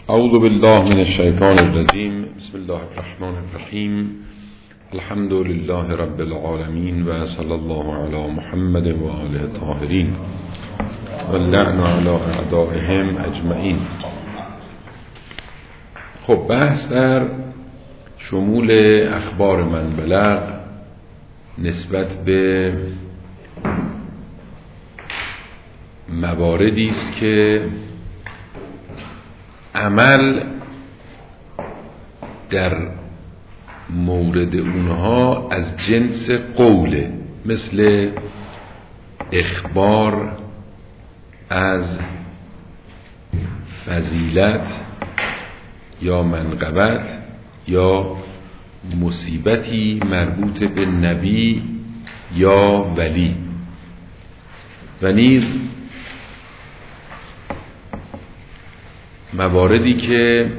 اعوذ بالله من الشیطان الرجیم. بسم الله الرحمن الرحیم. الحمد لله رب العالمین و صلی الله علی محمد و آله الطاهرین و اللعن علی اعدائهم اجمعین. خب بحث در شمول اخبار من بلغ نسبت به مواردی است که عمل در مورد اونها از جنس قوله، مثل اخبار از فضیلت یا منقبت یا مصیبتی مربوط به نبی یا ولی، و نیز مواردی که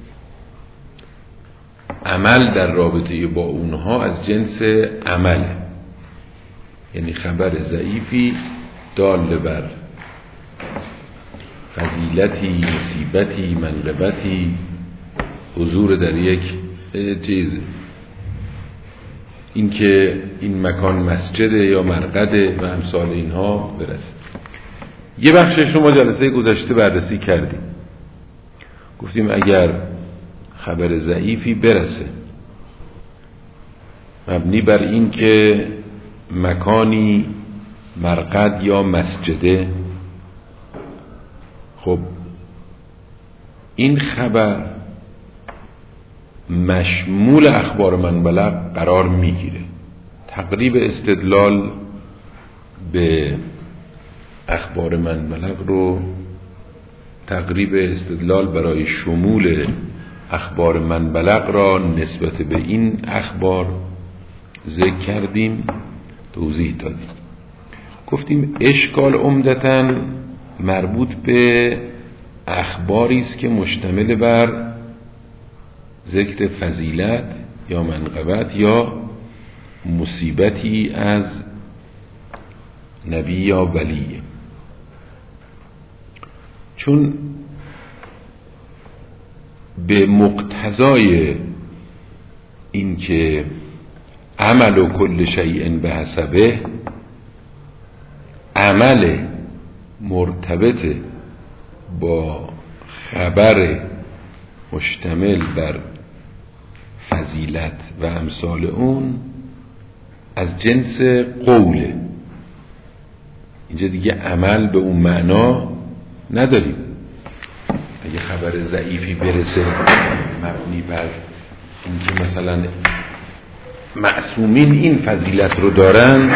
عمل در رابطه با اونها از جنس عمل، یعنی خبر ضعیفی دال بر فضیلتی، مصیبتی، منقبتی، حضور در یک چیز، این که این مکان مسجده یا مرقده و امثال اینها برسه. یه بخشش رو ما جلسه گذشته بررسی کردیم، گفتیم اگر خبر ضعیفی برسه مبنی بر این که مکانی مرقد یا مسجده، خب این خبر مشمول اخبار من بلغ قرار میگیره. تقریب استدلال به اخبار من بلغ رو، تقریب استدلال برای شمول اخبار من بلغ را نسبت به این اخبار ذکر کردیم، توضیح دادیم. گفتیم اشکال عمدتاً مربوط به اخباری است که مشتمل بر ذکر فضیلت یا منقبت یا مصیبتی از نبی یا ولیه، چون به مقتضای این که عمل و کل شیء به حسبه، عمل مرتبط با خبر مشتمل بر فضیلت و امثال اون از جنس قوله. اینجا دیگه عمل به اون معنا نداریم. اگه خبر ضعیفی برسه مبنی بر این که مثلا معصومین این فضیلت رو دارن،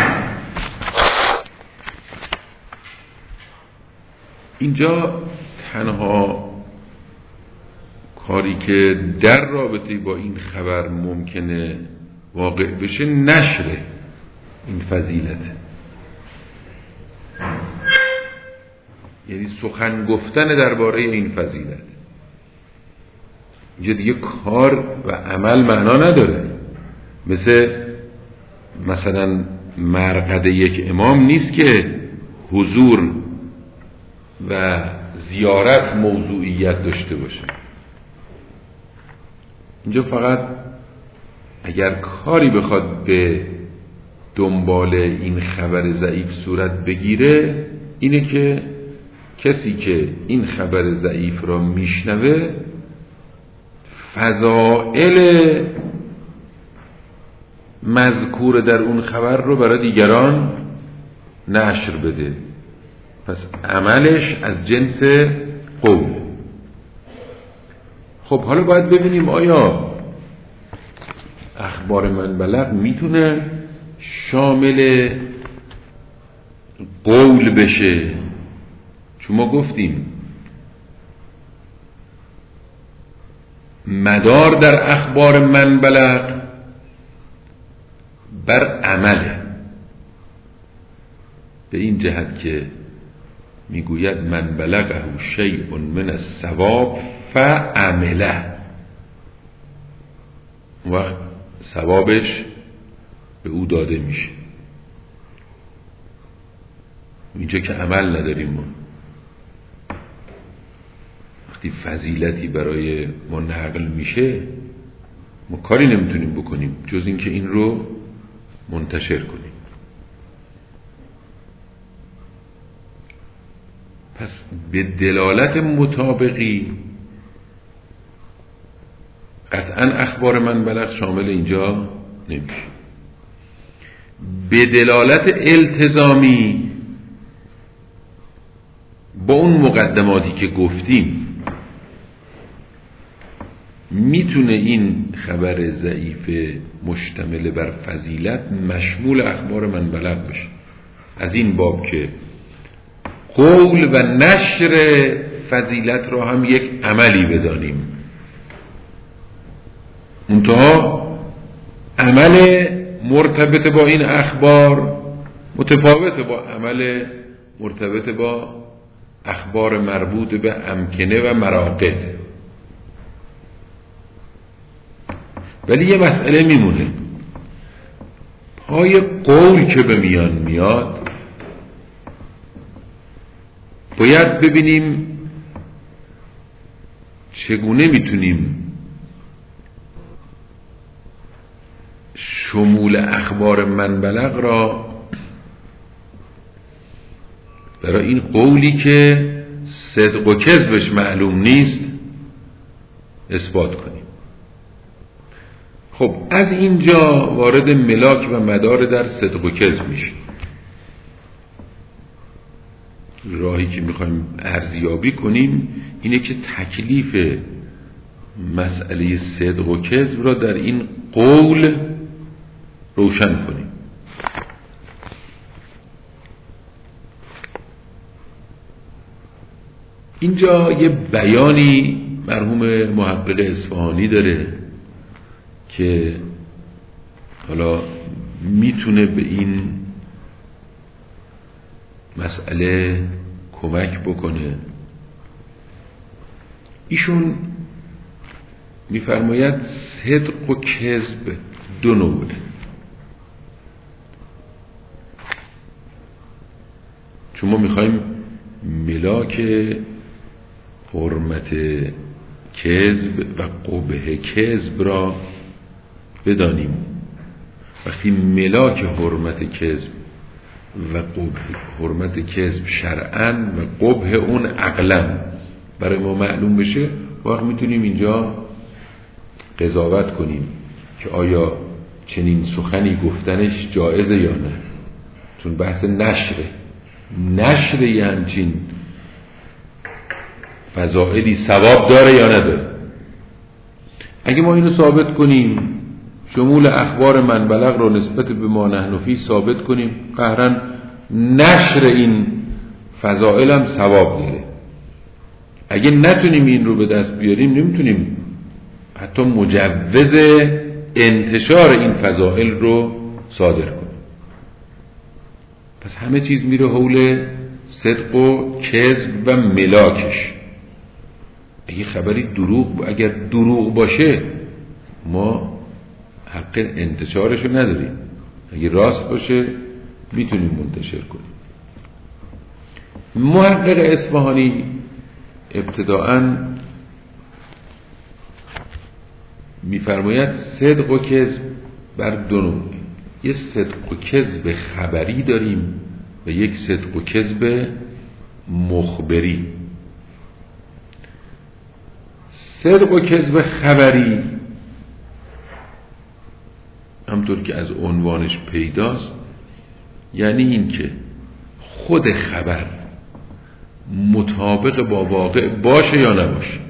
اینجا تنها کاری که در رابطه با این خبر ممکنه واقع بشه نشر این فضیلت، یعنی سخن گفتن درباره این فضیلت. اینجا دیگه کار و عمل معنا نداره. مثلا مرقد یک امام نیست که حضور و زیارت موضوعیت داشته باشه. اینجا فقط اگر کاری بخواد به دنبال این خبر ضعیف صورت بگیره، اینه که کسی که این خبر ضعیف را میشنوه فضائل مذکور در اون خبر رو برای دیگران نشر بده، پس عملش از جنس قول. خب حالا باید ببینیم آیا اخبار من بلغ میتونه شامل قول بشه؟ چون ما گفتیم مدار در اخبار من بلغ بر عمله، به این جهت که میگوید من بلغه شیء من الثواب فعمله، و ثوابش به او داده میشه. اینجا که عمل نداریم ما. وقتی فضیلتی برای ما نقل میشه ما کاری نمیتونیم بکنیم جز اینکه این رو منتشر کنیم. پس به دلالت مطابقی قطعا اخبار من بلغ شامل اینجا نمیشه. به دلالت التزامی با اون مقدماتی که گفتیم میتونه این خبر ضعیف مشتمل بر فضیلت مشمول اخبار من بلغ بشه. از این باب که قول و نشر فضیلت را هم یک عملی بدانیم، منتها عمل مرتبط با این اخبار متفاوت با عمل مرتبط با اخبار مربوط به امکنه و مراقد. ولی یه مسئله میمونه، پای قول که به میان میاد باید ببینیم چگونه میتونیم شمول اخبار من بلغ را برای این قولی که صدق و کذبش معلوم نیست اثبات کنیم. خب از اینجا وارد ملاک و مدار در صدق و کذب میشیم. راهی که میخوایم ارزیابی کنیم اینه که تکلیف مسئله صدق و کذب را در این قول روشن کنیم. اینجا یه بیانی مرحوم محقق اصفهانی داره که حالا میتونه به این مسئله کمک بکنه. ایشون میفرماید صدق و کذب دو نوعه. چون ما میخوایم ملاک حرمت کذب و قبح کذب را بدانیم. وقتی ملاک حرمت کذب و قبح حرمت کذب شرعاً و قبح اون عقلاً برای ما معلوم بشه، وقت میتونیم اینجا قضاوت کنیم که آیا چنین سخنی گفتنش جایزه یا نه. چون بحث نشر یه همچین فضائلی ثواب داره یا نداره. اگه ما اینو ثابت کنیم، شمول اخبار من بلغ رو نسبت به ما نحن فیه ثابت کنیم، قهرن نشر این فضائل هم ثواب داره. اگه نتونیم این رو به دست بیاریم، نمیتونیم حتی مجوز انتشار این فضائل رو صادر کنیم. پس همه چیز میره حول صدق و کذب و ملاکش. اگه خبری اگر دروغ باشه ما حق انتشارش رو نداریم، اگه راست باشه میتونیم منتشر کنیم. محقق اصفهانی ابتداءً میفرماید صدق و کذب بر دو نوع. یک صدق و کذب خبری داریم و یک صدق و کذب مخبری. صدق و کذب خبری همطور که از عنوانش پیداست یعنی این که خود خبر مطابق با واقع باشه یا نباشه.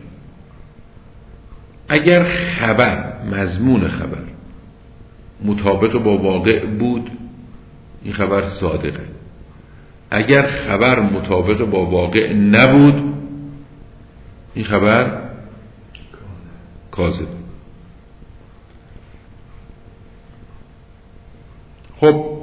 اگر خبر، مضمون خبر مطابق با واقع بود، این خبر صادقه. اگر خبر مطابق با واقع نبود، این خبر کاذب. خب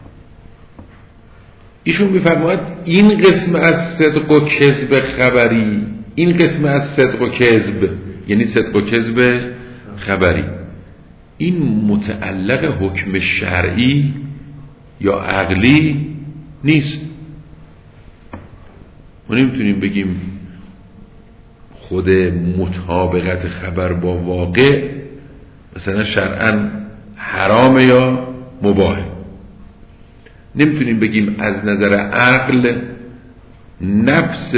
ایشون میفرماید این قسم از صدق و کذب خبری، این قسم از صدق و کذب یعنی صدق و کذب خبری، این متعلق حکم شرعی یا عقلی نیست. ما نمیتونیم بگیم خود مطابقت خبر با واقع مثلا شرعاً حرامه یا مباهه. نمیتونیم بگیم از نظر عقل نفس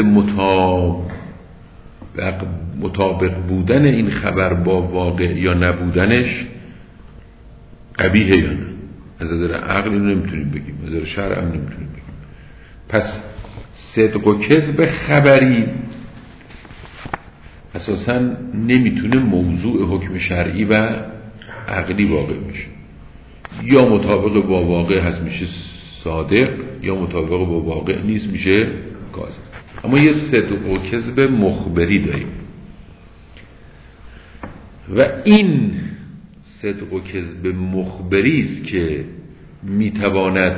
مطابق بودن این خبر با واقع یا نبودنش قبیحه یا نه. از نظر عقل نمیتونیم بگیم، از نظر شرع هم نمیتونیم بگیم. پس صدق و کذب خبری اساساً نمیتونه موضوع حکم شرعی و عقلی واقع میشه. یا مطابق با واقع هست میشه صادق، یا مطابق با واقع نیست میشه کاذب. اما یه صدق و کذب مخبری داریم و این صدق و کذب مخبری است که میتواند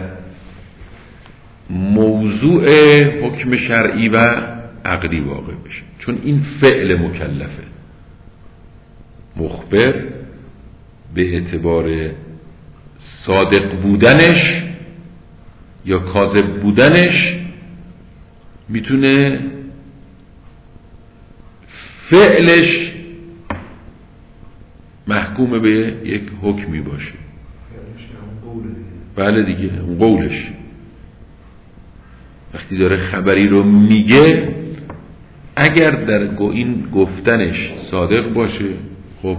موضوع حکم شرعی و عقلی واقع بشه، چون این فعل مکلفه. مخبر به اعتبار صادق بودنش یا کاذب بودنش میتونه فعلش محکوم به یک حکمی باشه. بله دیگه، اون قولش وقتی داره خبری رو میگه، اگر در این گفتنش صادق باشه خب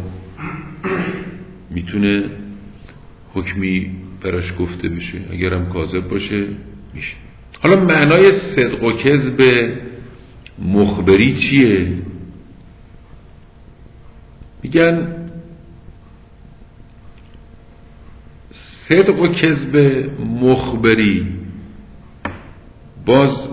میتونه حکمی براش گفته بشه، اگر هم کاذب باشه میشه. حالا معنای صدق و کذب مخبری چیه؟ میگن صدق و کذب مخبری باز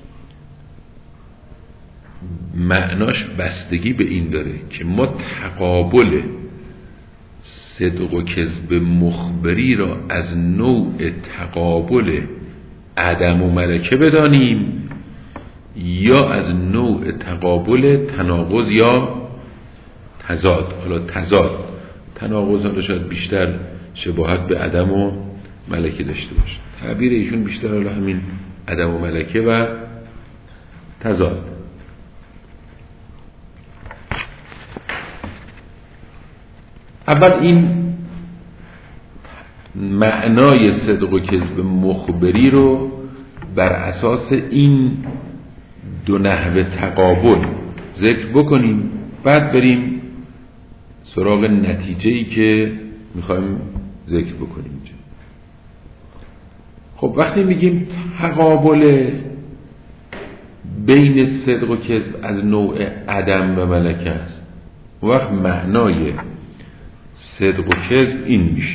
معناش بستگی به این داره که ما تقابل صدق و کذب مخبری را از نوع تقابل عدم و ملکه بدانیم یا از نوع تقابل تناقض یا تضاد. حالا تناقض حالا شاید بیشتر شباهت به عدم و ملکه داشته باشه، تعبیر ایشون بیشتر حالا همین عدم و ملکه و تضاد. اول این معنای صدق و کذب مخبری رو بر اساس این دو نحو تقابل ذکر بکنیم، بعد بریم سراغ نتیجه‌ای که میخوایم ذکر بکنیم. خب وقتی میگیم تقابل بین صدق و کذب از نوع عدم و ملکه است، وقت معنای صدق و کذب این میشه: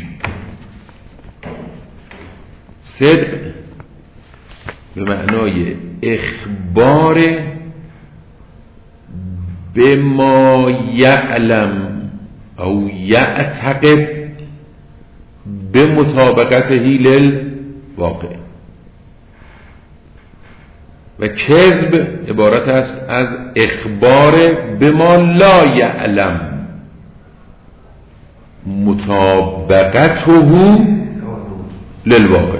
صدق به معنای اخبار به ما یعلم او یعتقد به مطابقت هیل واقع، و کذب عبارت است از اخبار به ما لا یعلم مطابقته للواقع.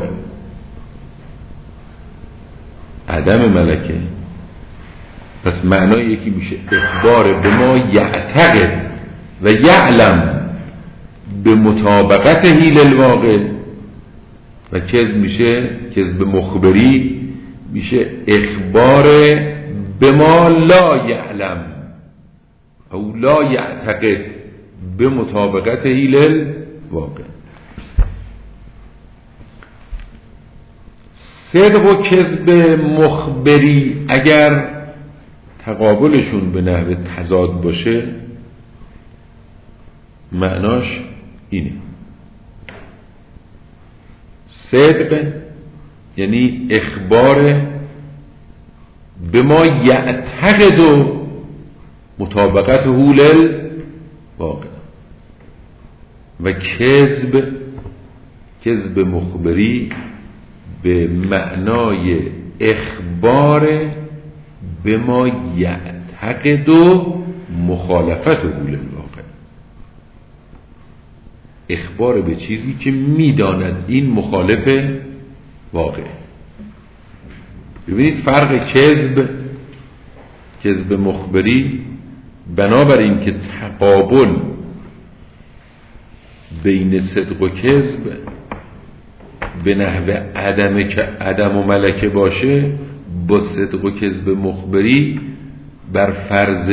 عدم ملکه پس معنای یکی میشه اخبار به ما یعتقد و یعلم به مطابقته للواقع، و کذب میشه کذب مخبری میشه اخبار به ما لا یعلم او لا یعتقد به مطابقت للواقع. صدق و کذب مخبری اگر تقابلشون به نحو تضاد باشه معناش اینه: صدق یعنی اخبار به ما یعتقد و مطابقت هول واقع، و کذب مخبری به معنای اخبار به ما یعتقد و مخالفت هول الواقع، اخبار به چیزی که میداند این مخالف واقع. ببینید فرق کذب مخبری بنابراین که تقابل بین صدق و کذب به نحو عدمه که عدم و ملکه باشه، با صدق و کذب مخبری بر فرض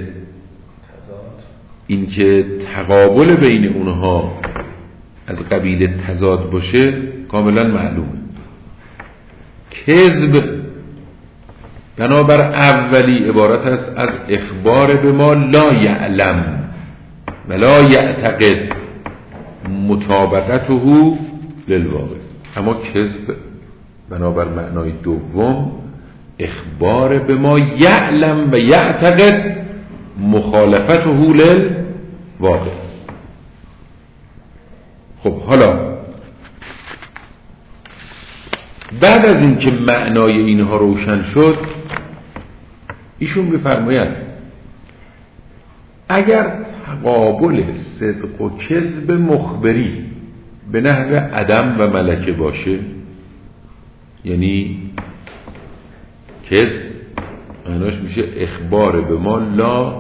این که تقابل بین اونها از قبیل تضاد باشه کاملا معلومه. کذب بنابر اولی عبارت است از اخبار به ما لا یعلم و لا یعتقد مطابقته للواقع. اما کذب بنابر معنای دوم اخبار به ما یعلم و یعتقد مخالفته للواقع. خب حالا بعد از این که معنای اینها روشن شد، ایشون می‌فرماید اگر تقابل صدق و کذب مخبری به نحو عدم و ملکه باشه، یعنی کذب معناش میشه اخبار به ما لا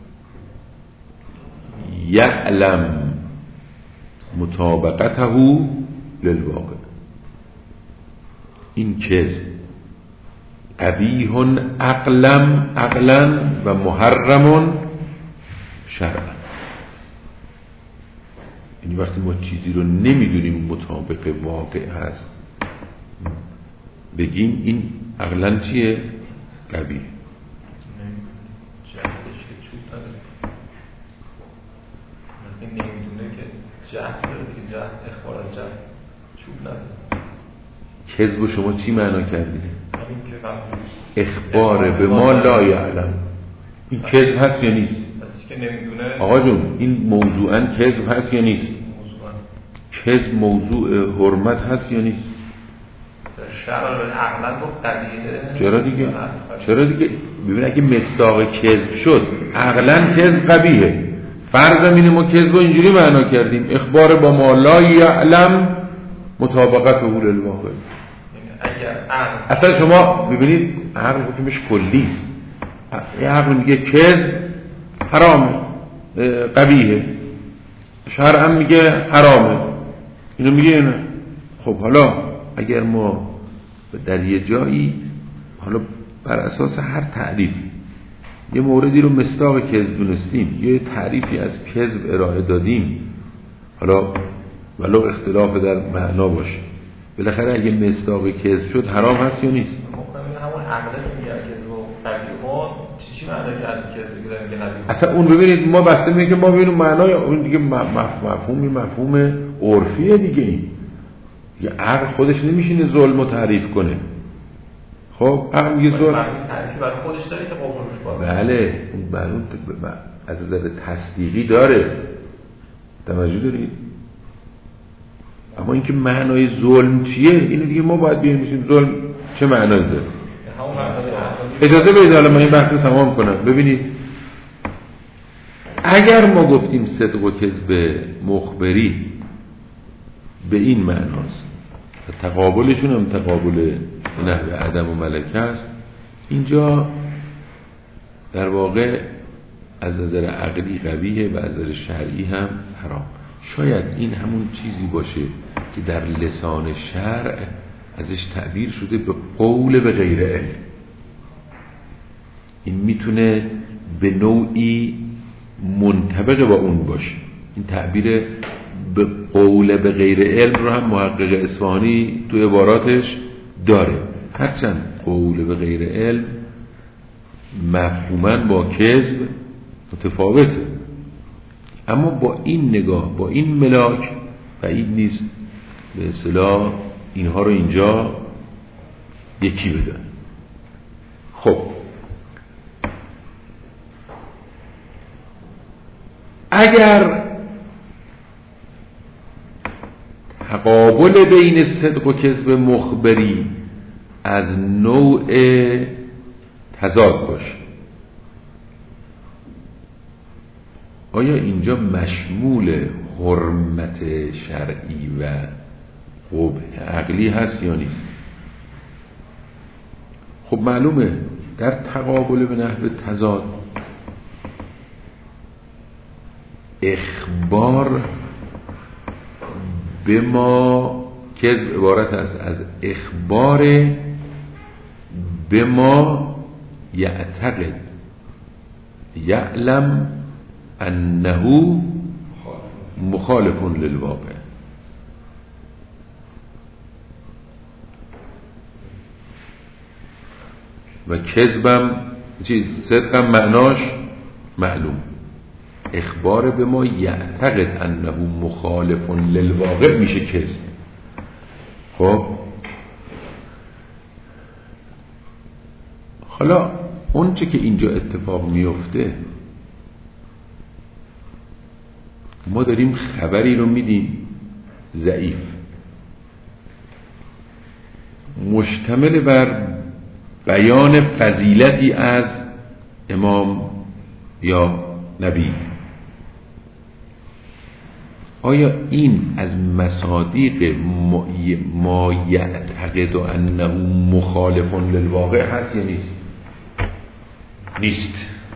یعلم مطابقته للواقع. این کذب قبیح عقلا و محرم شرعا. یعنی وقتی ما چیزی رو نمیدونیم مطابق واقع هست، بگیم این عقلا چیه؟ قبیح. نمیدونه که جهت داره که جهت اخبار از جهت چوب نداره. کذب شما چی معنا کردید؟ اخبار به ما لا یعلم. این کذب هست یا نیست؟ آقا جون این موضوعاً کذب هست یا نیست؟ کذب موضوع حرمت هست یا نیست؟ چرا دیگه ببین اگه مصداق کذب شد عقلاً کذب قبیحه. فرض اینه ما کذب رو اینجوری معنا کردیم اخبار با ما لا یعلم مطابقته للواقع. اصلا شما ببینید عقل حکمش کلی است. یه عقل میگه کذب حرامه قبیحه، شرعا میگه حرامه، اینو میگه نه. خب حالا اگر ما در یه جایی حالا بر اساس هر تعریف یه موردی رو مصداق کذب دونستیم، یه تعریفی از کذب ارائه دادیم، حالا ولو اختلاف در معنا باشه، بالاخره اگه مصداق کذب شد حرام هست یا نیست؟ همون عقله میگه کذب و قبیح چی معنی کرد کذب که قبیح؟ اصلا اون ببینید ما بسته میگه که ما ببینیم معنای اون دیگه مفهوم عرفیه دیگه. این یه عقل خودش نمیشینه ظلم رو تعریف کنه. خب عقل میگه ظلم تعریفی برای خودش داره که قبولش باشه. بله اون از نظر تصدیقی داره، توجه دارید؟ اما اینکه معنای ظلم چیه اینو دیگه ما باید ببینیم ظلم چه معنایی داره. اجازه بدید حالا من این بحث رو تمام کنم. ببینید اگر ما گفتیم صدق و کذب مخبری به این معناست، تقابلشون هم تقابل نحو عدم و ملکه است، اینجا در واقع از نظر عقلی قبیحه و از نظر شرعی هم حرام. شاید این همون چیزی باشه که در لسان شرع ازش تعبیر شده به قول به غیر علم. این میتونه به نوعی منطبق با اون باشه. این تعبیر به قول به غیر علم رو هم محقق اصفهانی تو عباراتش داره، هرچند قول به غیر علم مفهوماً با کذب متفاوته، اما با این نگاه با این ملاک بعید نیست به اصطلاح اینها رو اینجا یکی بدن. خب اگر تقابل بین صدق و کذب مخبری از نوع تضاد باشه، آیا اینجا مشمول حرمت شرعی و قبح عقلی هست یا نیست؟ خب معلومه در تقابل به نحو تضاد اخبار به ما کذب عبارت است از اخبار به ما یعتقد یعلم انه مخالف للواقع. و کذبم صدقم معناش معلوم. اخبار به ما یعتقد انه مخالف للواقع میشه کذب. خب حالا اون چه که اینجا اتفاق میفته، ما داریم خبری رو میدیم ضعیف، مشتمل بر بیان فضیلتی از امام یا نبی. آیا این از مصادیق ما یعتقد انه مخالف للواقع هست یا نیست؟ نیست.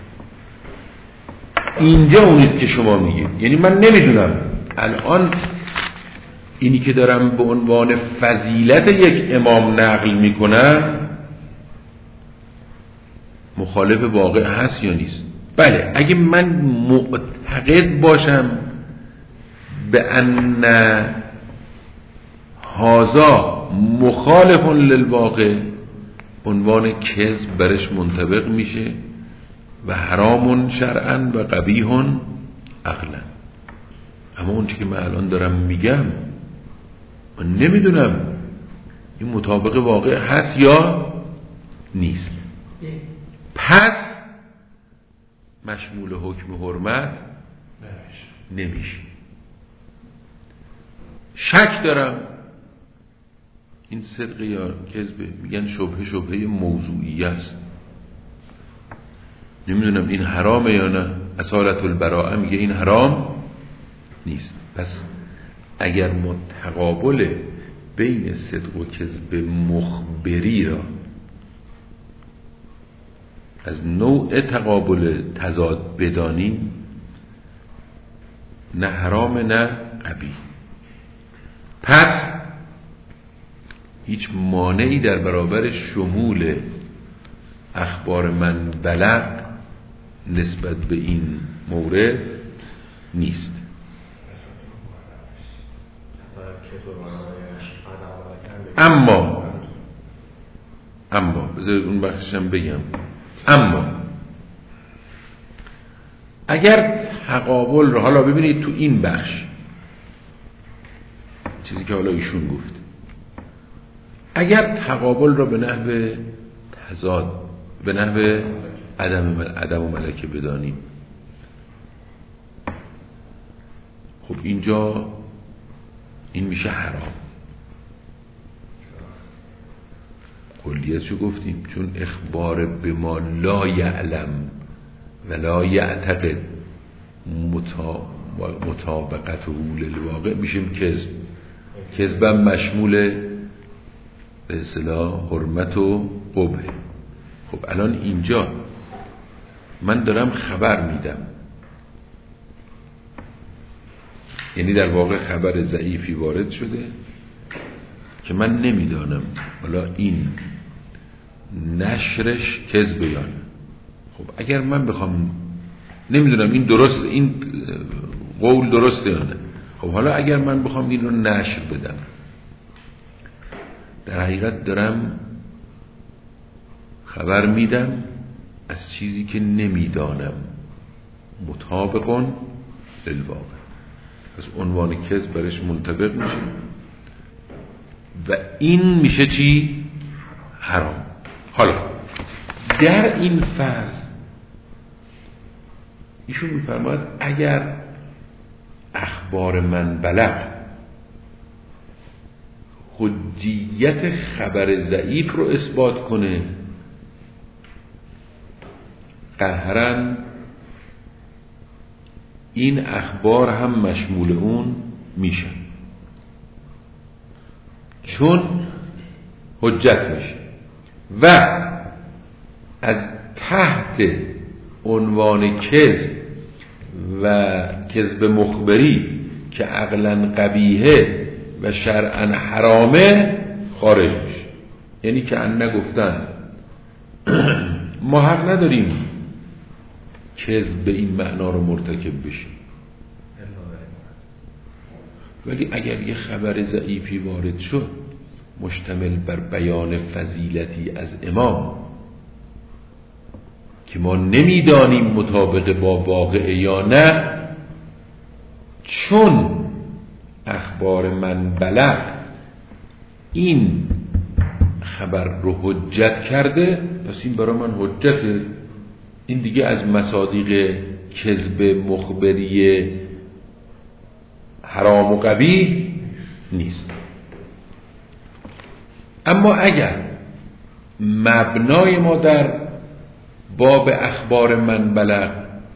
اینجا اونیست که شما میگید. یعنی من نمیدونم الان اینی که دارم به عنوان فضیلت یک امام نقل میکنم مخالف واقع هست یا نیست. بله، اگه من معتقد باشم به ان هذا مخالف للواقع، عنوان کذب برش منطبق میشه و حرام شرعا و قبیح عقلا. اما اون چی که من الان دارم میگم من نمیدونم این مطابق واقع هست یا نیست. پس مشمول حکم حرمت نمیشه. شک دارم این صدق یا کذبه. میگن شبهه موضوعی است، نمیدونم این حرامه یا نه. اصالت البراءه میگه این حرام نیست. پس اگر ما تقابل بین صدق و کذب مخبری را از نوع تقابل تضاد بدانیم، نه حرام نه قبیح، پس هیچ مانعی در برابر شمول اخبار من بلغ نسبت به این مورد نیست. اما بذارید اون بخشم بگم. اما اگر تقابل رو حالا ببینید تو این بخش چیزی که حالا ایشون گفت، اگر تقابل رو به نحو تضاد، به نحو عدم و ملکه بدانیم، خب اینجا این میشه حرام. کلیتشو گفتیم، چون اخبار به ما لا یعلم و لا یعتقد مطابقته للواقع میشیم کذب. کذبم مشمول به اصطلاح حرمت و قبح. خب الان اینجا من دارم خبر میدم، یعنی در واقع خبر ضعیفی وارد شده که من نمیدانم حالا این نشرش کذب یا نه. خب اگر من بخوام نمیدونم این درست، این قول درسته یا نه، خب حالا اگر من بخوام این رو نشر بدم، در حقیقت دارم خبر میدم از چیزی که نمیدانم، مطابق للواقع. از عنوان کذب برش منطبق میشه و این میشه چی؟ حرام. حالا در این فرض ایشون میفرماید اگر اخبار من بلغ حجیت خبر ضعیف رو اثبات کنه، قهرن این اخبار هم مشمول اون میشن، چون حجت میشه. و از تحت عنوان کذب و کذب مخبری که عقلاً قبیحه و شرعاً حرامه خارج میشه. یعنی که نگفتن ما حق نداریم کذب به این معنا رو مرتکب بشیم، ولی اگر یه خبر ضعیفی وارد شد مشتمل بر بیان فضیلتی از امام که ما نمیدانیم مطابق با واقع یا نه، چون اخبار من بلغ این خبر رو حجت کرده، پس این برای من حجته، این دیگه از مصادیق کذب مخبری حرام و قبیح نیست. اما اگر مبنای ما در باب اخبار من بلغ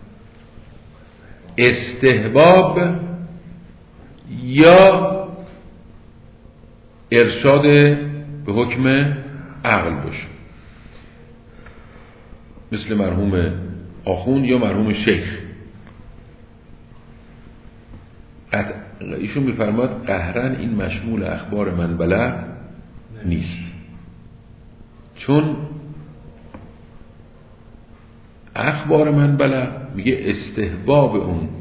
استحباب یا ارشاد به حکم عقل باشه، مثل مرحوم آخوند یا مرحوم شیخ، ایشون می‌فرماد قهرن این مشمول اخبار من بلغ نیست، چون اخبار من بلغ میگه استحباب اون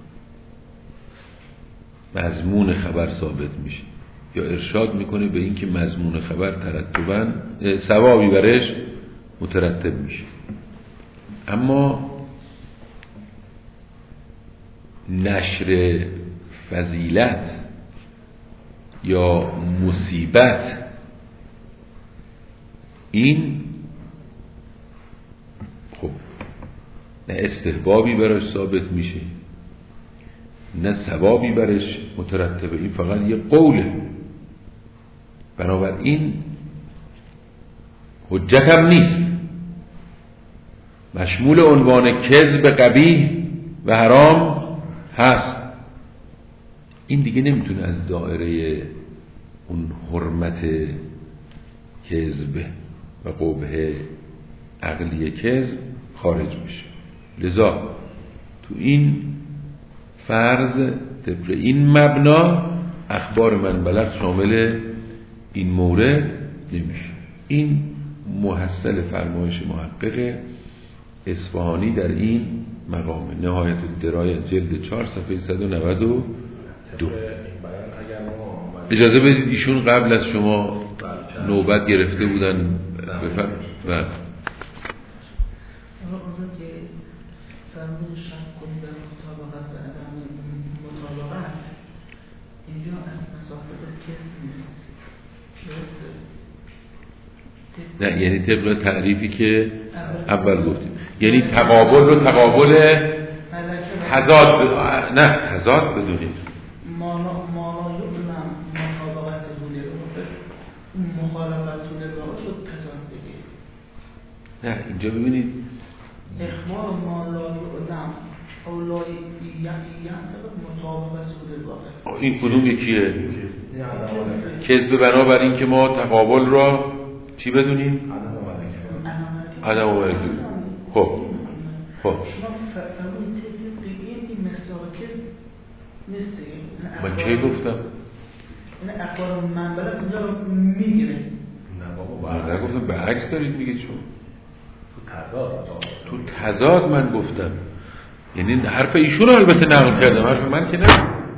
مضمون خبر ثابت میشه یا ارشاد میکنه به این که مضمون خبر ترتباً ثوابی برش مترتب میشه. اما نشر فضیلت یا مصیبت این خب نه استحبابی برش ثابت میشه نه ثوابی برش مترتبه، این فقط یه قوله. بنابراین حجت هم نیست، مشمول عنوان کذب قبیح و حرام هست. این دیگه نمیتونه از دایره اون حرمت کذب و قبح عقلی کذب خارج میشه. لذا تو این فرض طبق این مبنا اخبار من بلغ شامل این مورد نمیشه. این محصل فرمایش محقق اصفهانی در این مقام نهایت الدرایه جلد 4 صفحه 192. اجازه بدید ایشون قبل از شما نوبت گرفته بودن بفرمایید. اینجا از مسافت کس نیست، نه یعنی طبق تعریفی که اول گفتیم، یعنی تقابل رو تقابل تضاد نه تضاد بدونید مانایو نم مطابقت بوده مخالفت بوده رو شد تضاد بگید. نه اینجا ببینید اخبار مانایو نم اولایی یعنی مطابقت بوده واقع این کدوم یکیه؟ کذب بنابر این که ما تقابل را چی بدونیم؟ عدم مبارکی. خب من کی گفتم؟ این اخبار من بلد اونجا رو میگیره. من نگفتم، به عکس دارید میگید شما تو تضاد من گفتم، یعنی حرف ایشون رو البته نقل کردم، حرف من که نه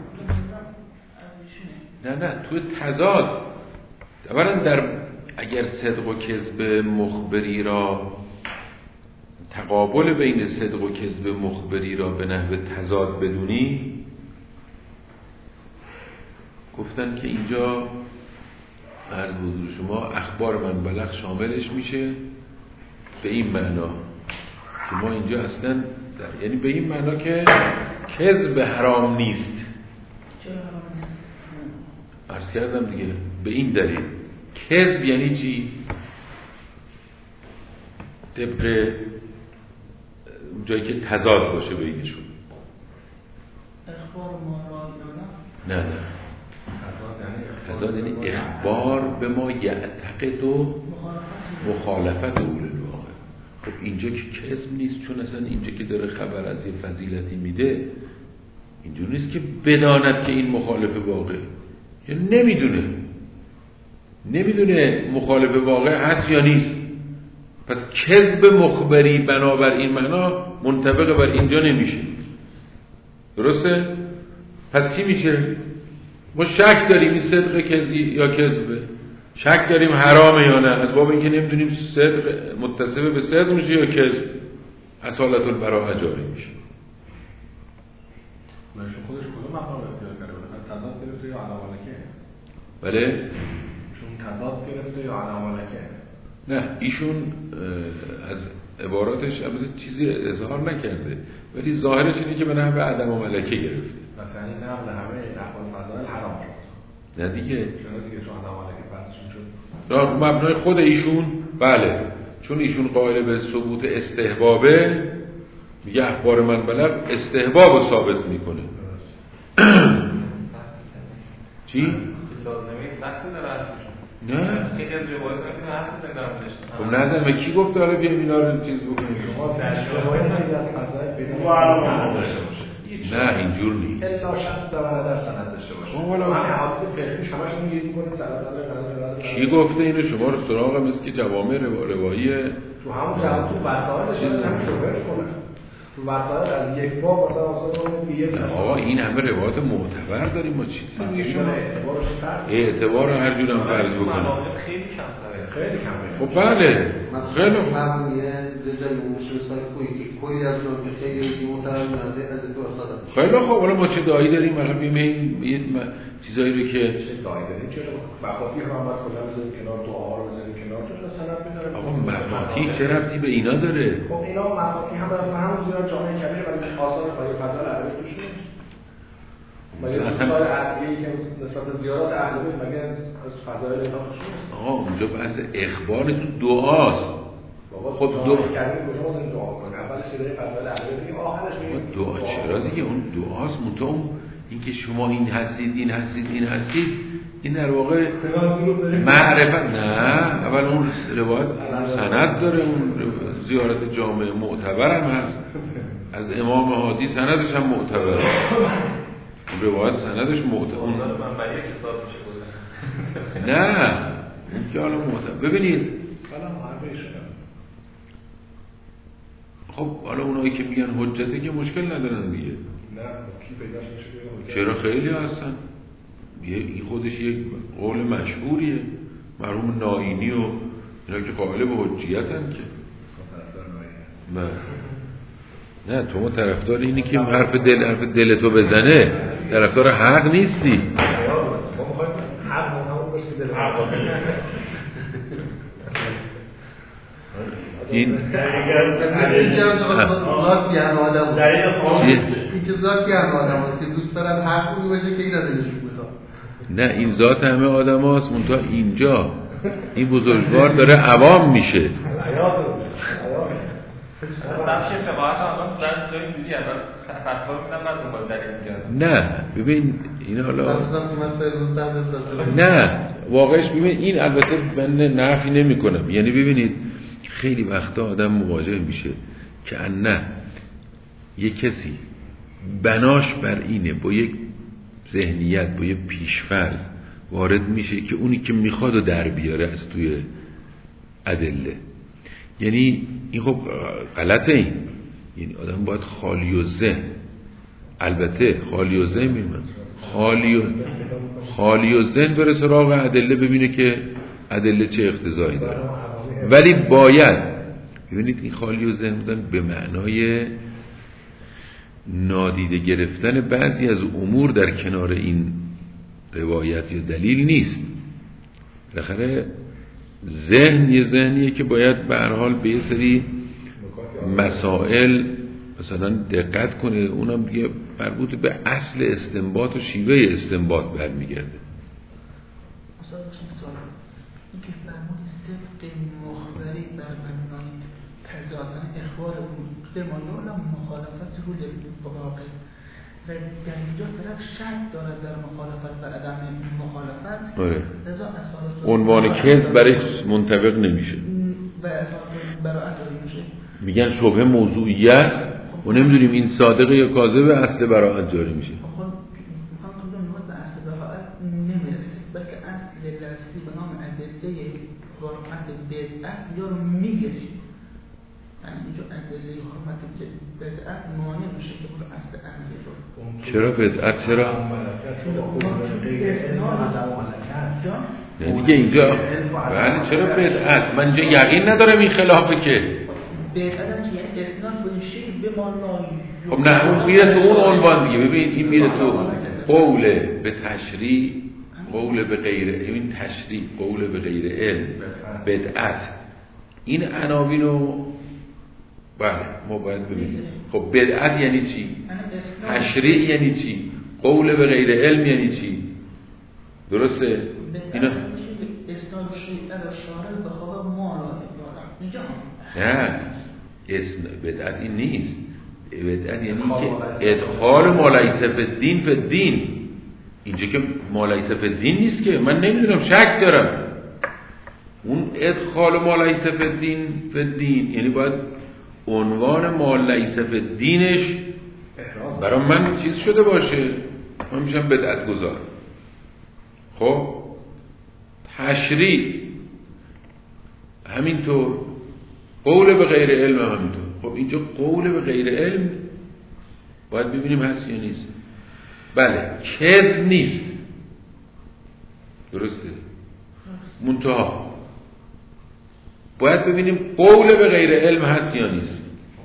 تو تضاد. اولا در اگر صدق و کذب مخبری را تقابل بین صدق و کذب مخبری را به نحو تضاد بدونی، گفتن که اینجا عرض حضور شما اخبار من بلغ شاملش میشه به این معنا که ما اینجا اصلا یعنی به این معنا که کذب حرام نیست. عرض کردم دیگه به این دلیل. کذب یعنی چی؟ طبق جایی که تضاد باشه بینشون. اخبار ما نه تضاد یعنی اخبار به ما یعتقد و مخالفت اول الواقع. خب اینجا که کذب نیست، چون اصلا اینجا که داره خبر از یه فضیلتی میده اینجور نیست که بداند که این مخالف واقع، یعنی نمیدونه مخالف واقع هست یا نیست. پس کذب مخبری بنابر این معنا منطبق بر اینجا نمیشه. درسته؟ پس چی میشه؟ ما شک داریم این صدق یا کذبه، شک داریم حرامه یا نه، از باب اینکه نمیدونیم صدق متصف به صدق میشه یا کذب، اصالت البراءه جاری میشه. ایشون خودش کدوم مقام اختیار کرده؟ تضاد گرفته یا عدم ملکه؟ بله؟ ایشون تضاد گرفته یا عدم ملکه؟ نه، ایشون از عباراتش البته چیزی اظهار نکرده، ولی ظاهرش اینه که به نحو عدم ملکه گرفته. مثلا این نقل همه احوال فضائل حرام شد. نه دیگه. چرا دیگه؟ چون عدم ملکه فرضشون شد. را مبنای خود ایشون، بله، چون ایشون قائل به ثبوت استحبابه، میگه اخبار من بلغ استحباب ثابت میکنه. چی؟ لازمه سخت داره. نه. خیلی از روایات میتونه حرف بزنه. خب نظر به کی گفت داره بیایم اینا رو چیز بکنیم؟ شما در روایت خیلی از فضائل بدون عدم داشته باشه. نه اینجور نیست. الا شخص در سند داشته باشه. خب حالا همه حادثه فقهی شماش میگید میکنه سند داره. کی گفته اینو؟ شما رو سراغ مثل که جوامع روایی تو همون جهت تو وسایلش هم شوهر کنه. تو وسایل از یک باب مثلا میگه آقا این همه روایت معتبر داریم، ما چیزی میگه شما اعتبارش فرض اعتبار رو هر جور هم فرض بکنه. خیلی کمتره. خیلی کمه. خب بله خیلی مبنیه رجال مثال کوی از اون که خیلی معتبر نده از تو استاد. خیلی خب حالا ما چه دایی داریم؟ مثلا بیم این چیزایی رو که دایی داریم، چرا مفاتیح رو هم باید کلا بذاریم کنار، دعاها رو بذاریم کنار، چون سند می‌داره. آقا مفاتیح چه ربطی به اینا داره؟ خب اینا مفاتیح هم دارن، همون زیرا جامعه کبیر ولی آثار پای فضل عربی توش نیست. مگه آثار عربی که نسبت به زیارات اهل بیت مگه از فضایل اینا توش نیست؟ آقا اونجا بحث اخبار تو دعاست. خب دعا کردن کجا ما داریم دعا کنیم؟ اولش که داریم فضایل عربی میگیم، آخرش میگیم دعا. چرا دیگه؟ اون دعاست. منتها اینکه شما این هستید این در واقع معرفت. نه، اول اون روایت سند داره، اون زیارت جامع معتبر هم هست از امام هادی، سندش هم معتبره. اون روایت سندش معتبر. نه اون که حالا معتبر. ببینید خب حالا اونایی که میگن حجته که مشکل ندارن دیگه. نه کی پیداش میشه؟ چرا خیلی هستن. این خودش یک قول مشهوریه، مرحوم ناینی و اینا که قائل به حجیتن که نه تو ما طرفدار اینی که حرف دل تو بزنه، طرفدار حق نیستی. ما می‌خوایم حق همون باشه که دل حق این که دوست دارن حق باشه که این دلشون میخواد. نه این ذات همه آدم هاست، منتها اینجا این بزرگوار داره عوام میشه. نه ببین این حالا نه واقعش ببین این البته من نفی نمی کنم، یعنی ببینید خیلی وقتا آدم مواجه میشه که نه یک کسی بناش بر اینه با یک ذهنیت با یک پیشفرض وارد میشه که اونی که میخواد و در بیاره از توی ادله. یعنی این خب غلطه. این یعنی آدم باید خالی و ذهن، البته خالی و ذهن میمونه، خالی و ذهن بره سراغ ادله، ببینه که ادله چه اقتضایی داره. ولی باید ببینید این خالی و ذهن بودن به معنای نادیده گرفتن بعضی از امور در کنار این روایت یا دلیل نیست. بالاخره ذهن یه ذهنیه که باید به هر حال به یه سری مسائل مثلا دقت کنه، اونم دیگه مربوط به اصل استنباط و شیوه استنباط برمیگرده. مثلا این که فرمود صدق مخبری بر مبنای تضادن اخبار بود به مانع مخالفت رو واقع و در اینجا طرف شک دارد در مخالفت و عدم مخالفت. آره. لذا اصالت عنوان کذب برش منطبق نمیشه. و اظهار براءت داری میشه. میگن شبهه موضوعیت و نمیدونیم این صادقه یا کاذبه، اصل براءت جاری میشه. خب میخوام تو نوع به اصل براءت نمیرسه، بلکه اصل لفظی به نام ادله حرمت بدعت یا رو میگیره. یعنی اینجا ادله حرمت بدعت مانع میشه که اون اصل عملی رو. چرا بدعت؟ چرا؟ یعنی دیگه اینجا بله چرا بدعت؟ من اینجا یقین ندارم این خلافه که بدعت هم یعنی اسناد به شیء به معنای. خب نه اون میره تو اون عنوان دیگه. ببین این میره تو قول به تشریع، قول به غیر، این تشریع، قول به غیر علم، بدعت، این عناوینو بله ما باید ببینیم. خب بدعت یعنی چی؟ تشریع یعنی چی؟ قول به غیر علم یعنی چی؟ درسته؟ اینا اسناد شیء در شارع به خدا ما اینجا نه بدعت این نیست. بدعت یعنی که ادخال ما لیس فی الدین فی الدین. اینجا که ما لیس فی الدین نیست که، من نمیدونم، شک دارم. اون ادخال ما لیس فی الدین فی الدین یعنی باید عنوان ما لیس فی الدینش برای من چیز شده باشه، من میشم بدعت گذار. خب تشریع همینطور، قول به غیر علم همینطور. خب اینجا قول به غیر علم باید ببینیم هست یا نیست. بله کذب نیست، درسته، منتها باید ببینیم قول به غیر علم هست یا نیست.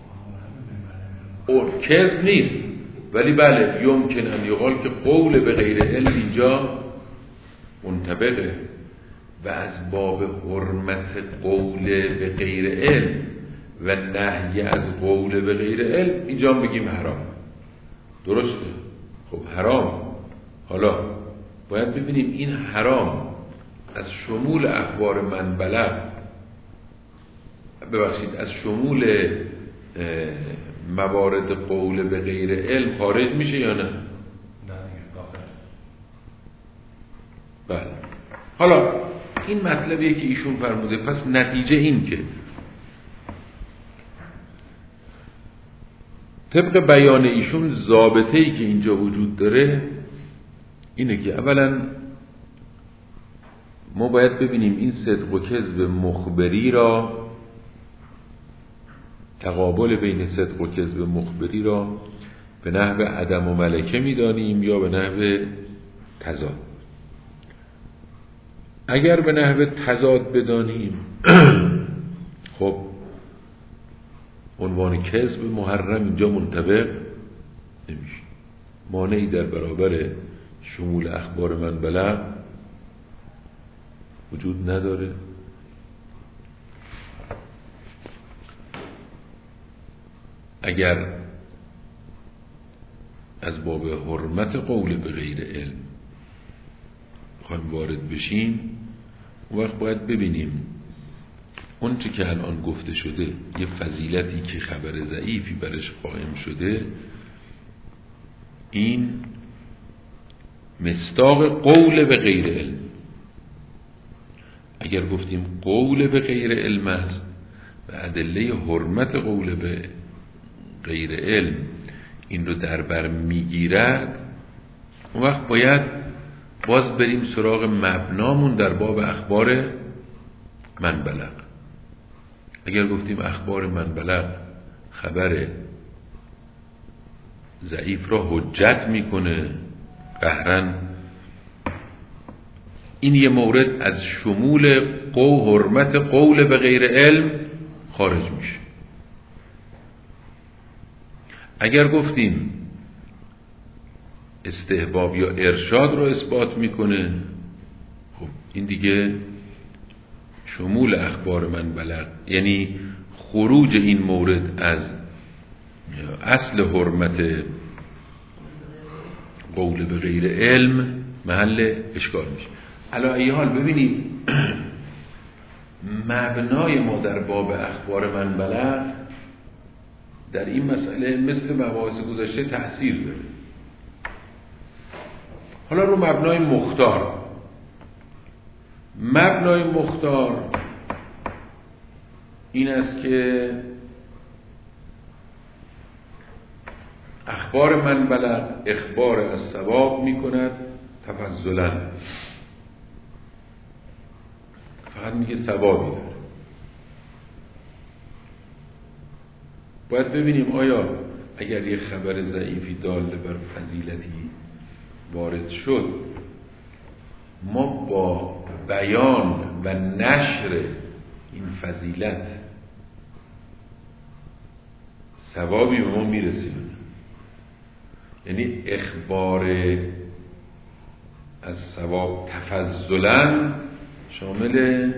کذب نیست ولی بله یمکن ان یقال که قول به غیر علم اینجا منطبقه و از باب حرمت قول به غیر علم و نهی از قول به غیر علم اینجا بگیم حرام. درسته؟ خب حرام. حالا باید ببینیم این حرام از شمول اخبار من بلغ، ببخشید از شمول موارد قول به غیر علم خارج میشه یا نه؟ بله. حالا این مطلبیه که ایشون فرموده. پس نتیجه این که طبق بیان ایشون ضابطه‌ای که اینجا وجود داره اینه که اولا ما باید ببینیم این صدق و کذب مخبری را، تقابل بین صدق و کذب مخبری را به نحو عدم و ملکه میدانیم یا به نحو تضاد. اگر به نحو تضاد بدانیم خب عنوان کذب محرم اینجا منطبق نمیشه، مانعی در برابر شمول اخبار من بلغ وجود نداره. اگر از باب حرمت قول به غیر علم خواهیم وارد بشیم اون وقت باید ببینیم اون چی که الان گفته شده، یه فضیلتی که خبر ضعیفی برش قائم شده، این مصداق قول به غیر علم. اگر گفتیم قول به غیر علم است و ادله حرمت قول به غیر علم این رو در بر میگیرد، اون وقت باید باز بریم سراغ مبنامون در باب اخبار من بلغ. اگر گفتیم اخبار من بلغ خبر ضعیف را حجت میکنه قهرن، این یه مورد از شمول حرمت قول به غیر علم خارج میشه. اگر گفتیم استحباب یا ارشاد رو اثبات میکنه، خب این دیگه شمول اخبار من بلغ، یعنی خروج این مورد از اصل حرمت قول به غیر علم محل اشکال میشه. علی ای حال ببینید مبنای ما در باب اخبار من بلغ در این مسئله مثل مباحث گذشته تأثیر داره. حالا رو مبنای مختار این است که اخبار من بلغ اخبار از ثواب می کند تفضلا، فقط میگه ثوابی داره. باید ببینیم آیا اگر یه خبر ضعیفی داله بر فضیلتی وارد شد، ما با بیان و نشر این فضیلت ثوابی به ما میرسه. یعنی اخبار از ثواب تفضلا شامل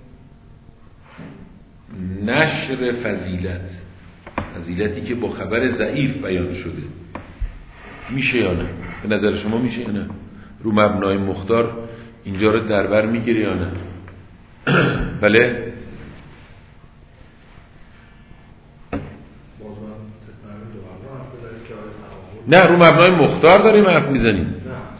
نشر فضیلتی که با خبر ضعیف بیان شده میشه یا نه؟ به نظر شما میشه یا نه؟ رو مبنای مختار اینجا رو در بر میگیره یا نه؟ بله؟ نه، رو مبنای مختار داریم حرف میزنیم.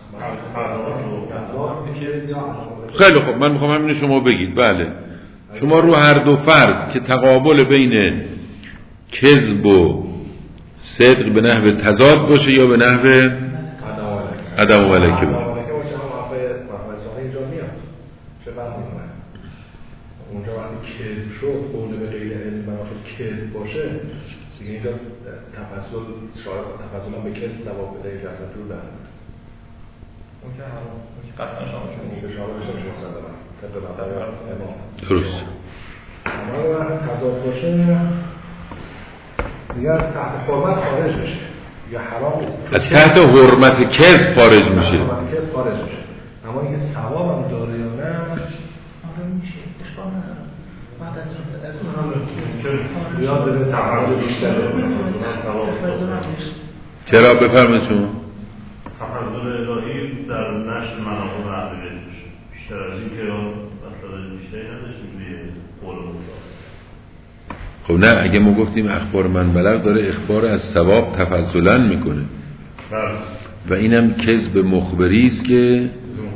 خیلی خب، من میخوام همین شما بگید. بله، شما رو هر دو فرض که تقابل بین کذب و صدق به نحو تضاد باشه یا به نحو عدم و ملکه باشه. اونجا وقتی کذب شد، قول به غیر علم بنابراین کذب باشه دیگه، اینجا تفضل به کذب ثواب بده، اینجا اصلا جور دارم اون که قطعا شامل شده درست. اما وقتی تضاد باشه دیگه از تحت حرمت خارج میشه یا حرام نیست، از تحت حرمت کذب خارج میشه. اما اینکه ثواب هم داره یا نه میشه اشکال نداره. بعد از اون یاد به تعهد بیشتره. چرا؟ بفرمایید شما. تفضل الهی در نشر مناقب اهل بیت میشه بیشتر از این که مطلب بیشتری نداشتیم به قول مطلق. خب نه، اگه ما گفتیم اخبار من بلغ داره اخبار از ثواب تفضلا میکنه و اینم کذب مخبری است که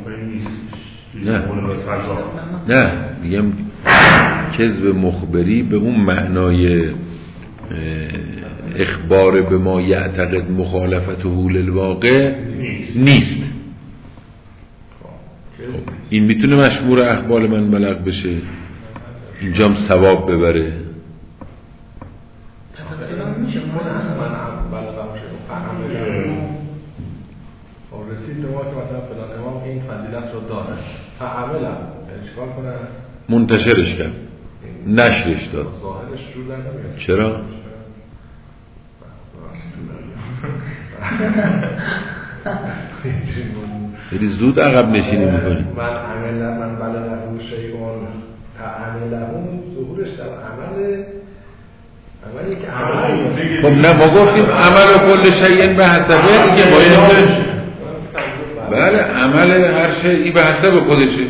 نه میگم کذب مخبری به اون معنای اخبار به ما یعتقد مخالفته للواقع نیست. این میتونه مشمول اخبار من بلغ بشه، اینجام ثواب ببره. رسید به ما که مثلا فلان امام این فضیلت رو داره، فعملا چیکار کنه؟ منتشرش کرد، نشرش داد. ظاهرش جور در نمیاد. چرا؟ یعنی زود عقب نشینی میکنی. من بلغه شیئون فعمله ظهورش در عملی که عملی. خب نه، ما گفتیم عمل و کل شیء به حسبه دیگه، ما اینو بله عمل هر شیئی به حسب خودشه.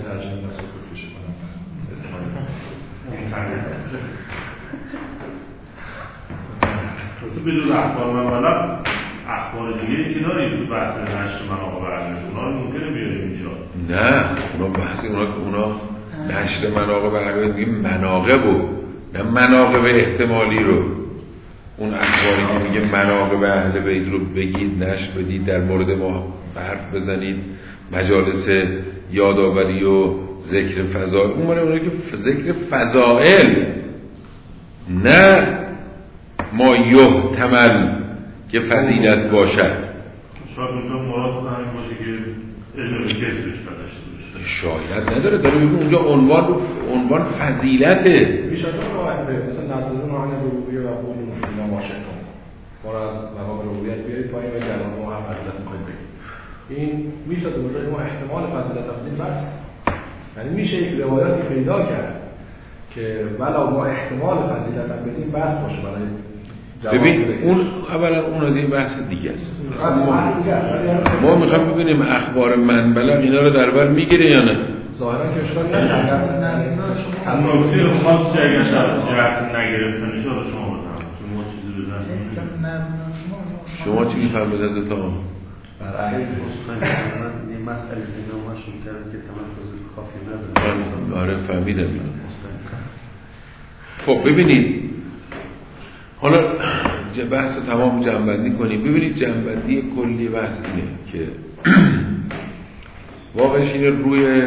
بدون اخبار من بلغ اخبار دیگه که داریم بحث نشر مناقب اهل بیت، اونا رو ممکنه بیاریم اینجا. نه، اونا بحث اونا نشر مناقب اهل بیت میگه مناقب و نه مناقب احتمالی رو. اون اخباری که میگه مناقب اهل بیت رو بگید، نشر بدید، در مورد ما حرف بزنید، مجالس یادآوری و ذکر فضائل، اون که ذکر فضائل، نه ما یحتمل که فضیلت باشد. شاید اونجا مراد همین باشه که علم کسبش بداشته باشه. شاید نداره، داره میگه اونجا عنوان فضیلته. میشه تو راحت به مثلا نظرون عن ربوبیه و قول اینا ماشتون ما را از مقام ربوبیت بیارید پایین و جلال ما هم فضیلت میخواید بگید. این میشه دوباره ما احتمال فضیلت بدیم بس. یعنی میشه یک روایتی پیدا کرد که ولو ما احتمال فضیلت بدیم بس باشه برای ببین اون اولا اون از این بحث دیگه است. ما میخوام ببینیم اخبار من بلغ اینا رو در بر میگیره یا نه. ظاهرا که اشکالی نداره. تصادفی خاص اگر جهت نگرفتن شما شما چیزی بزنید. شما چی میفرمایید تا برعکس این مسئله دیگه ما شروع کردیم که تمرکز کافی نداره. آره فهمیدم اینو. خب ببینید حالا بحث رو تمام جمع‌بندی کنیم. ببینید جمع‌بندی کلی بحث اینه که واقعش اینه روی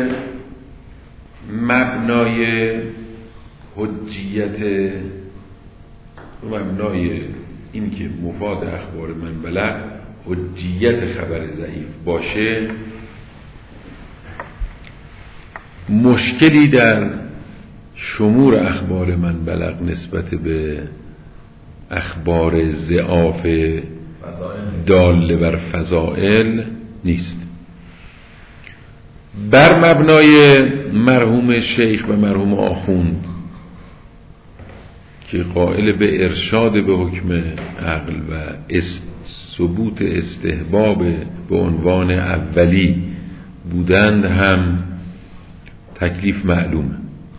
مبنای حجیت، رو مبنای این که مفاد اخبار من بلغ حجیت خبر ضعیف باشه، مشکلی در شمور اخبار من بلغ نسبت به اخبار ضعاف داله بر فضائل نیست. بر مبنای مرحوم شیخ و مرحوم آخوند که قائل به ارشاد به حکم عقل و ثبوت استحباب به عنوان اولی بودند هم تکلیف معلومه.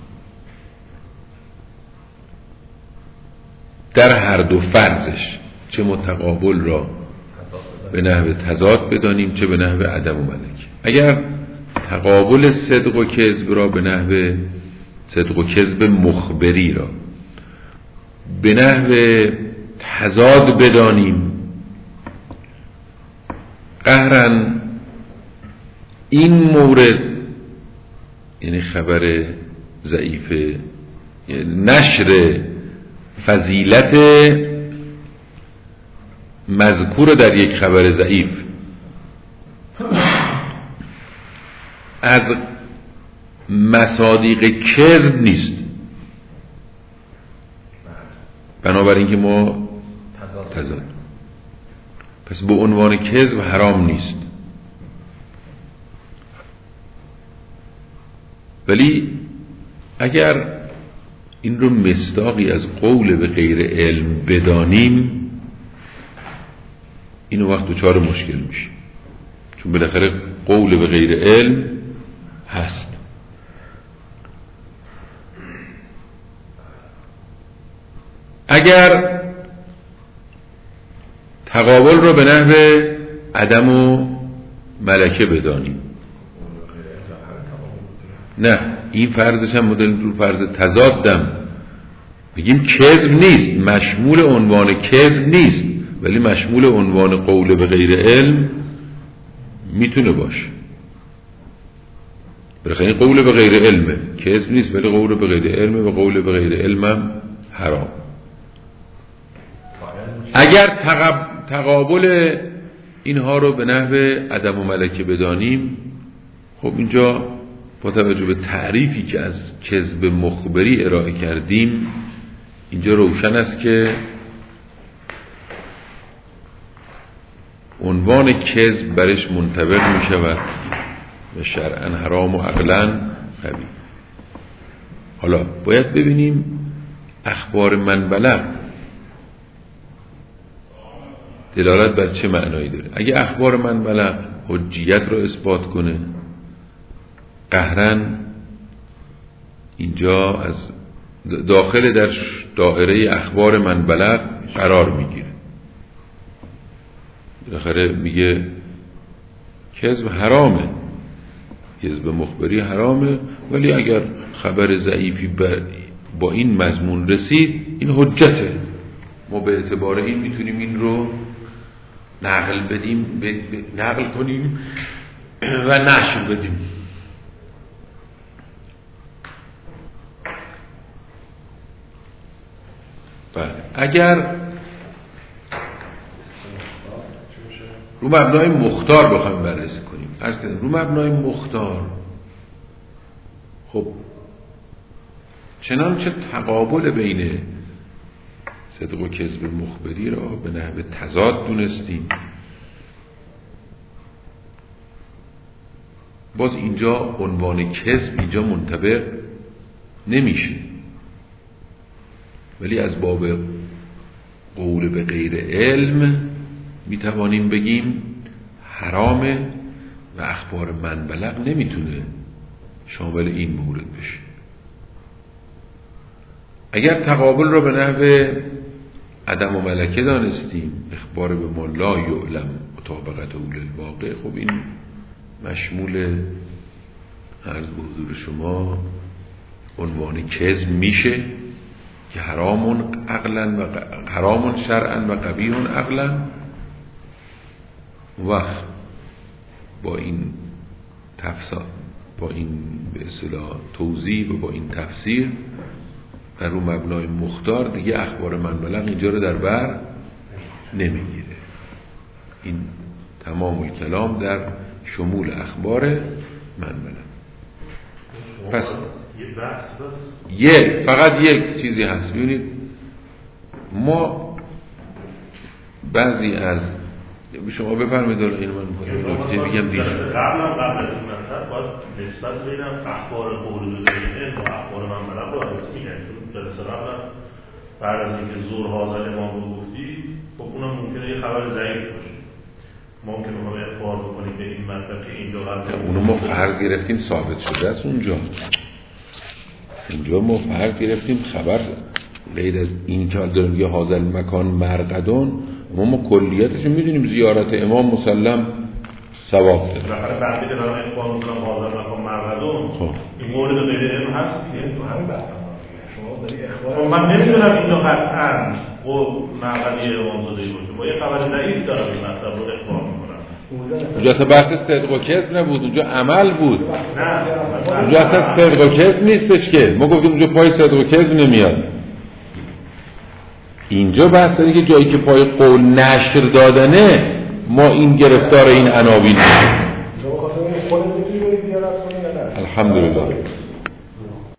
در هر دو فرضش، چه متقابل را به نحو تضاد بدانیم چه به نحو عدم و ملک. اگر تقابل صدق و کذب را به نحو صدق و کذب مخبری را به نحو تضاد بدانیم، قهرن این مورد یعنی خبر ضعیف، نشر فضیلت مذکور در یک خبر ضعیف از مصادیق کذب نیست. بنابراین که ما تضاد، پس به عنوان کذب حرام نیست. ولی اگر این رو مصداقی از قول به غیر علم بدانیم، این وقت دچار مشکل میشه، چون بالاخره قول به غیر علم هست. اگر تقابل رو به نحو عدم و ملکه بدانیم، نه این فرضش هم مدل رو فرض تضادم بگیم کذب نیست، مشمول عنوان کذب نیست، ولی مشمول عنوان قول به غیر علم میتونه باشه. برای این قول به غیر علمه، کذب نیست ولی قول به غیر علمه و قول به غیر علمم حرام. اگر تقابل اینها رو به نحو عدم و ملکه بدانیم، خب اینجا با توجه به تعریفی که از کذب مخبری ارائه کردیم، اینجا روشن است که عنوان کذب برش منطبق می شود و شرعاً حرام و عقلاً قبیح. حالا باید ببینیم اخبار من بلغ دلالت بر چه معنایی داره. اگه اخبار من بلغ حجیت رو اثبات کنه، قهرن اینجا از داخل در دایره اخبار من بلغ قرار میگیره. بالاخره میگه کذب حرامه، کذب مخبری حرامه، ولی اگر خبر ضعیفی با این مضمون رسید این حجته، ما به اعتبار این میتونیم این رو نقل بدیم، نقل کنیم و نشر بدیم. بله. اگر رو مبنای مختار بخوایم بررسی کنیم، عرض کردم رو مبنای مختار، خب چنانچه تقابل بین صدق و کذب مخبری را به نحو تضاد دونستیم، باز اینجا عنوان کذب اینجا منطبق نمیشه، ولی از باب قول به غیر علم میتوانیم بگیم حرامه و اخبار من بلغ نمیتونه شامل این مورد بشه. اگر تقابل را به نحو عدم و ملکه دانستیم، اخبار به ما لا یعلم مطابقت اول الواقع، خب این مشمول عرض به حضور شما عنوان کذب میشه که حرام شرعا و قبیح عقلا. وقت با این به اصطلاح توضیح و با این تفسیر و رو مبنای مختار دیگه اخبار منبلغ اینجا رو در بر نمیگیره. این تمام الکلام در شمول اخبار منبلغ. پس فقط یک چیزی هست. ببینید ما بعضی از شما بفرمایید این من نکته بگم دیگه. قبل از این مطلب باید نسبت بین اخبار قول بزرگه و اخبار منبلغ رو حدث میگن، چون جلسه بعد از اینکه زور حاضر امام رو گفتی خب اونم ممکنه یه خبر ضعیف باشه، ممکنه ما اخبار بکنیم به این مطلب که اینجا اونو ما فرض گرفتیم ثابت شده است. اینجا ما فرض گرفتیم خبر غیر از این که داریم یه حاضر مکان مرقدون، ما کلیتش میدونیم زیارت امام مسلم ثواب داره. بالاخره بعدی که دارم اخبار میکنم حاضر مکان مرقدون این مورد غیر علم هست دیگه. تو همین بحث شما داری اخبار من نمیدونم اینو قطعا مرقدی امامزاده باشه، با یه خبر ضعیف دارم این مطلب رو اخبار میکنم. اونجا اصلا بحث صدق و کذب نبود، اونجا عمل بود. اونجا اصلا صدق و کذب نیستش که ما گفتیم اونجا پای صدق و کذب نمیاد. اینجا بحث اینه که جایی که پای قول نشر دادنه ما این گرفتار این عناوین. الحمدلله.